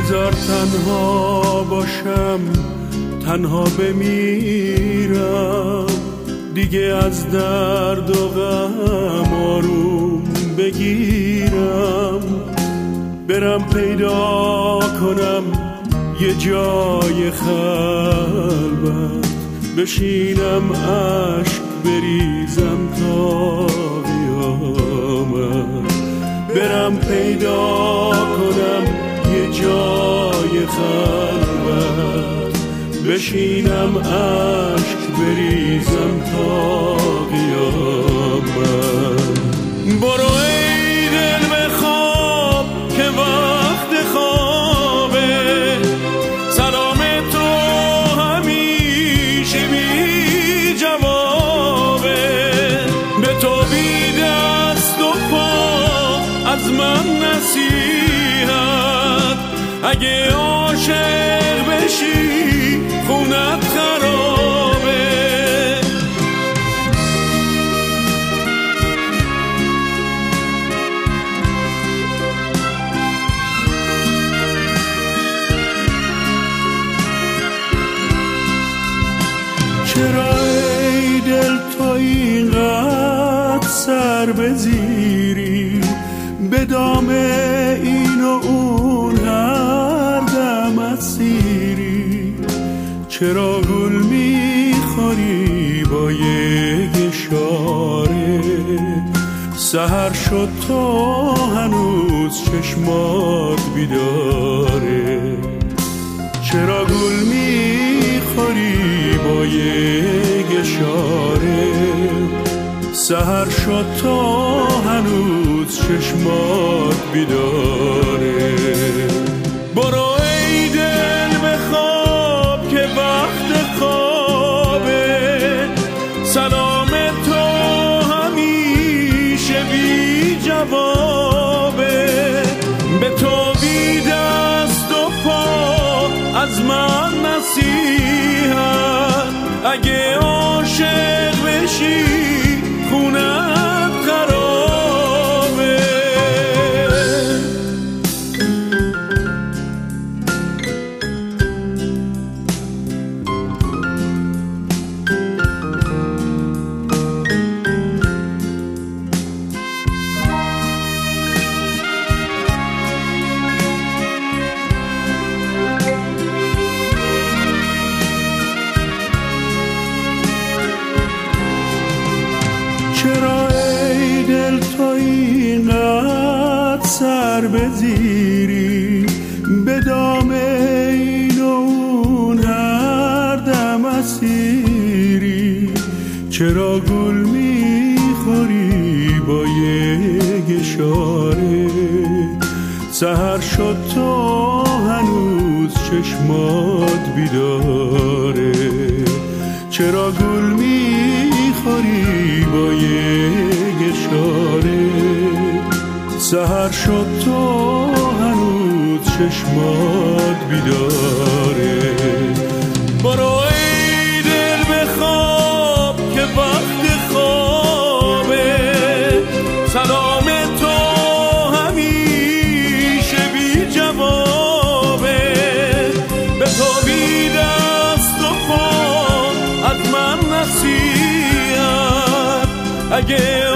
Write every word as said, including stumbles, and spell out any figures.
بذار تنها باشم، تنها بمیرم، دیگه از درد و غم آروم بگیرم، برم پیدا کنم یه جای خلوت، بشینم عشق بریزم تا قیامت، برم پیدا کنم یه جای خلوت، بشینم عشق بریزم تا قیامت. برو ای دل بخواب که وقت خوابه، سلام تو همیشه بی جوابه، به تو بی دست و پا از من نصیحت، اگه عاشق بشی خونت خرابه. چرا ای دل تو اینقدر سر بزیری، به دام این و اون هر دم اسیری، چرا گل میخوری با یک اشاره، سحر شد تو هنوز چشمات بیداره، چرا گل میخوری با یک اشاره، سحر شد تو هنوز چشمات بیداره. برو ای دل بخواب که وقت خوابه، سلام تو همیشه بی جوابه، به تو بی دست و پا از من نصیحت، اگه عاشق بشی خونت خرابه. چرا ای دل تو اینقدر سر بزیری، به دام این و اون هر دم اسیری، چرا گل میخوری با یک اشاره، سحر شد تو هنوز چشمات بیداره، چرا گل میخوری با یک اشاره، سحر شد تو هنوز چشمات بیداره. برو ای دل بخواب که وقت خوابه، سلام تو همیشه بی جوابه، به تو بی دست و پا از من نصیحت، اگه